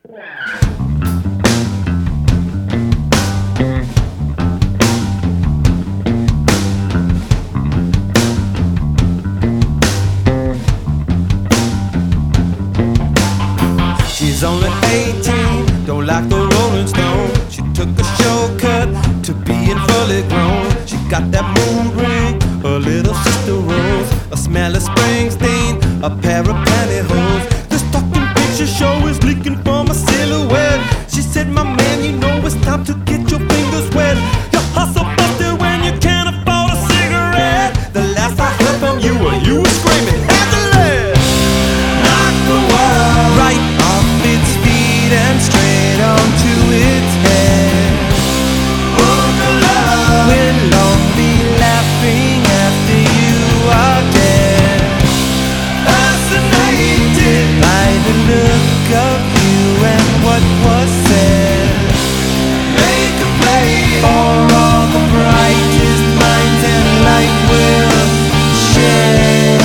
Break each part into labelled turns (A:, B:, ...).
A: She's only 18, don't like the Rolling Stone. She took a shortcut to being fully grown. She got that mood ring, her little sister Rose, a smell of Springsteen, a pair of pantyhose. The stocking picture show is leaking from a silhouette. She said, my man, you know it's time to get your fingers wet. Your hustle busted when you can't afford a cigarette. The last I heard from you were screaming, Angela, knock the world right off its feet and straight onto its head. Boogaloo, we'll all be laughing after you are dead. Fascinated by the look of you and what was said. Make a play for all the brightest minds and light will share.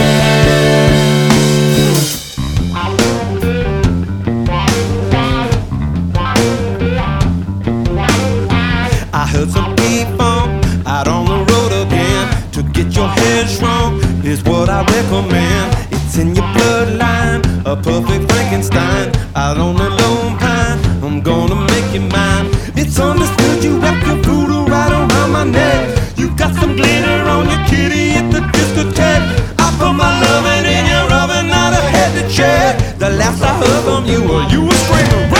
A: I heard some P-Funk out on the road again. To get your head shrunk is what I recommend. It's in your bloodline, a perfect Frankenstein. Out on the Lone Pine, I'm gonna make you mine. It's understood you wrap your voodoo right around my neck. You got some glitter on your kitty at the discotheque. I put my loving in your oven, not a head to check. The last I heard from you were screaming.